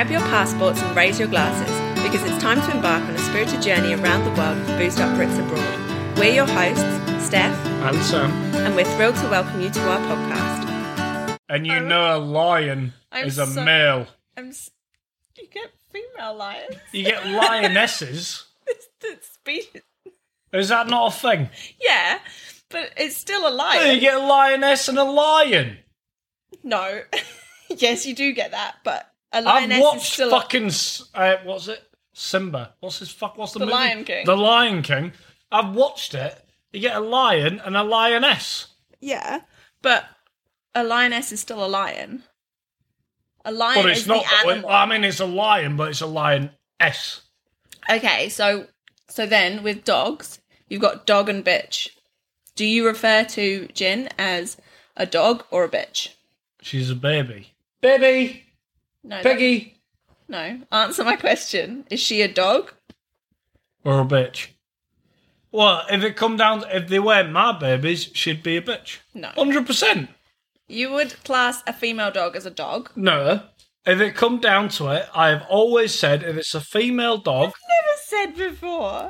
grab your passports and raise your glasses, because it's time to embark on a spirited journey around the world with Boozed Up Brits Abroad. We're your hosts, Steph and Sam, and we're thrilled to welcome you to our podcast. And you know a lion is a male. You get female lions. You get lionesses. It's species. Is that not a thing? Yeah, but it's still a lion. You get a lioness and a lion. No. Yes, you do get that, but a I've lioness watched is still fucking what's it? Simba. What's the movie? Lion King. The Lion King. I've watched it. You get a lion and a lioness. Yeah, but a lioness is still a lion. A lion But it's is not. the animal. I mean, it's a lion, but it's a lioness. Okay, so then with dogs, you've got dog and bitch. Do you refer to Jin as a dog or a bitch? She's a baby. Baby. No, Piggy. No. Answer my question. Is she a dog? Or a bitch. Well, if they weren't my babies, she'd be a bitch. No. 100%. You would class a female dog as a dog? No. If it come down to it, I have always said if it's a female dog... Never said before.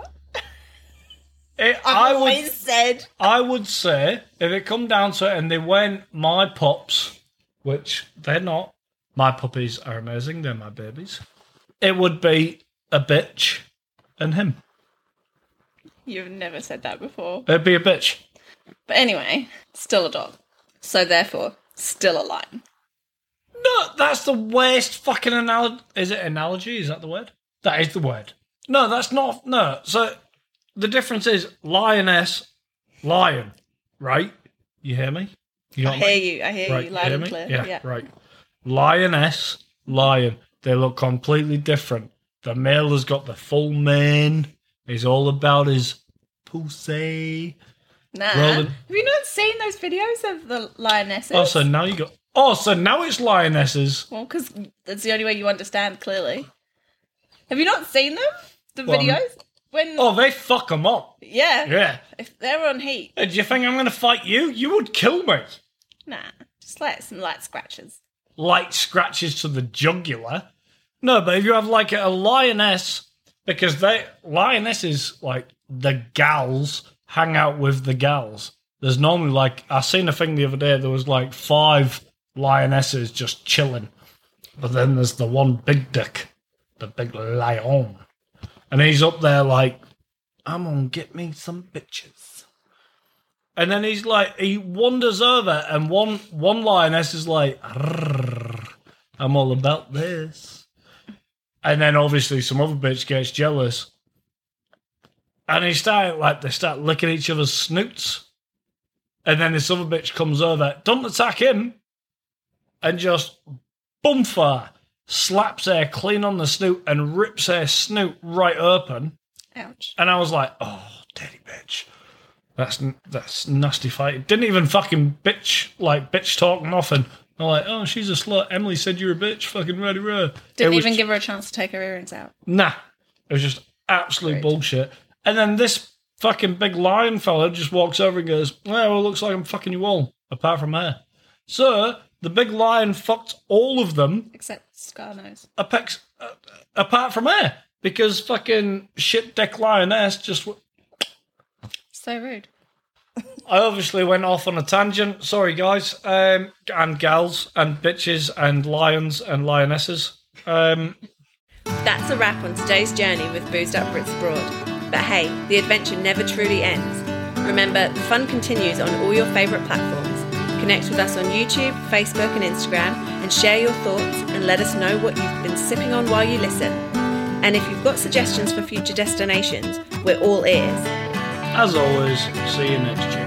I would say if it come down to it and they weren't my pups, which they're not, my puppies are amazing, they're my babies, it would be a bitch and him. You've never said that before. It'd be a bitch. But anyway, still a dog. So therefore, still a lion. No, that's the worst fucking analogy. Is it analogy? Is that the word? That is the word. No, that's not. No. So the difference is lioness, lion, right? You hear me? I hear you loud and clear. Yeah, right. Lioness, lion. They look completely different. The male has got the full mane. He's all about his pussy. Nah. Have you not seen those videos of the lionesses? Oh, so now it's lionesses. Well, because that's the only way you understand, clearly. Have you not seen them? The videos? Oh, they fuck them up. Yeah. Yeah. If they're on heat. Do you think I'm going to fight you? You would kill me. Nah. Just like some light scratches. Light scratches to the jugular? No, but if you have like a lioness... Because lionesses, like, the gals hang out with the gals. There's normally, like, I seen a thing the other day, there was, like, 5 lionesses just chilling. But then there's the one big dick, the big lion. And he's up there like, I'm gonna get me some bitches. And then he's like, he wanders over, and one lioness is like, I'm all about this. And then obviously some other bitch gets jealous. And they start licking each other's snoots. And then this other bitch comes over, don't attack him. And just bump her, slaps her clean on the snoot and rips her snoot right open. Ouch. And I was like, oh, dirty bitch. That's nasty fight. Didn't even fucking bitch talk nothing. I'm like, oh, she's a slut. Emily said you're a bitch. Fucking ready, ready. Didn't even give her a chance to take her earrings out. Nah. It was just absolute bullshit. And then this fucking big lion fella just walks over and goes, well, it looks like I'm fucking you all, apart from her. So, the big lion fucked all of them. Except Scarnose. Apart from her. Because fucking shit dick lioness just... So rude. I obviously went off on a tangent. Sorry, guys. And gals and bitches and lions and lionesses. That's a wrap on today's journey with Boozed Up Brits Abroad. But hey, the adventure never truly ends. Remember, the fun continues on all your favourite platforms. Connect with us on YouTube, Facebook and Instagram and share your thoughts and let us know what you've been sipping on while you listen. And if you've got suggestions for future destinations, we're all ears. As always, see you next year.